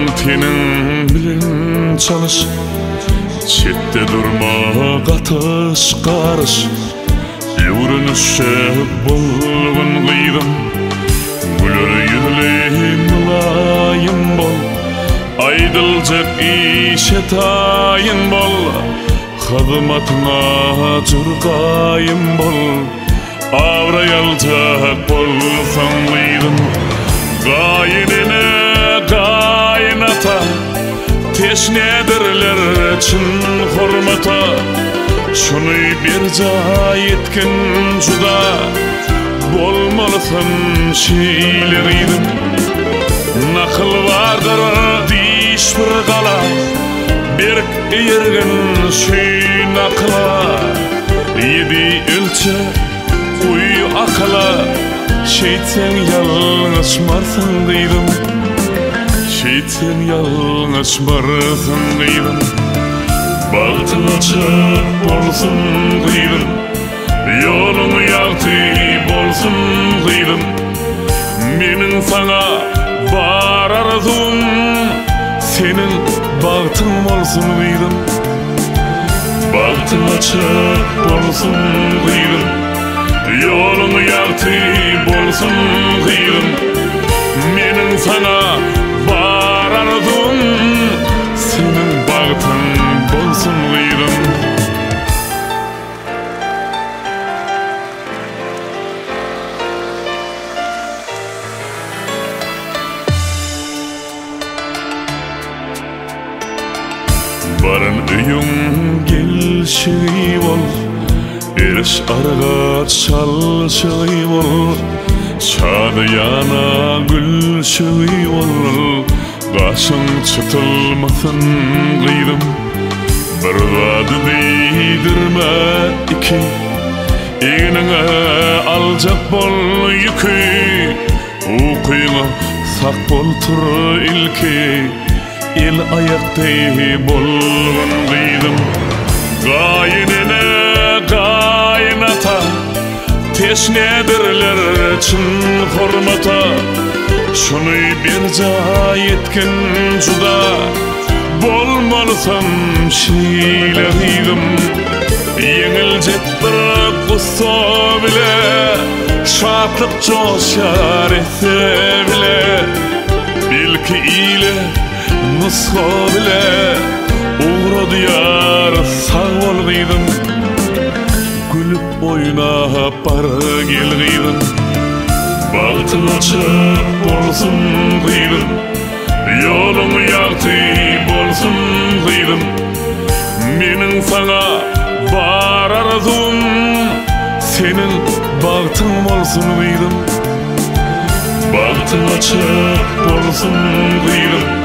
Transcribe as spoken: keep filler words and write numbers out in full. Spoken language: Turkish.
tenin bilen çalış, çette durma katış karış. Öwrünüşe bolgun gıydym, güler yüzlü mülayim bol. Aydılcak işe tayin bol, hızmatyna jurgayım bol. Avrayalcak bolsaň gıydym, gaýinine gaýnata. Teşnedirler çyn hormata, şuny berja etken juda. Bolmalysyn şeýler idim, nakıl vardır diş bir gala. Berk eýergen şeý nakla, ýedi ölçe uy akla. Şeýtsen ýalňyş barsyň diýdim, şeýtsen ýalňyş barsyň diýdim. Bagtyň açyk bolsun diýdim, ýoluň ýagty bolsun diýdim. Meniň saňa bar arzum, senin bagtyň bolsun diýdim. Bagtyň açyk bolsun diýdim, ýoluň ýagty bolsun diýdim. Meniň saňa bar arzum, senin bagtyň bolsun diýdim. Barın öýüň gelşigi bol, eriş arga çalşigi bol. Şadyana gülşigi bol, gaşyň çıtylmasyn gıydym. Bir wady diýdirme iki, eňine aljak bol ýüki. Ukyňa sak boltur ilki, el ayakty bolgun diýdim. Gaýinine gaýnata, teşnedirler çyn hormata. Şuny berja etken juda, bolmalysyn şeýler idim. Ýeňiljek bir gussa bile, şatlyk joşar etse bile. Belki ile nusxa bile, uğra diyar sağ ol gıydym. Gülüp oynap bar gel gıydym. Bagtyň açyk bolsun gıydym, ýoluň ýagty bolsun gıydym. Meniň saňa bar arzum, senin bagtyň bolsun gıydym. Bagtyň açyk bolsun gıydym,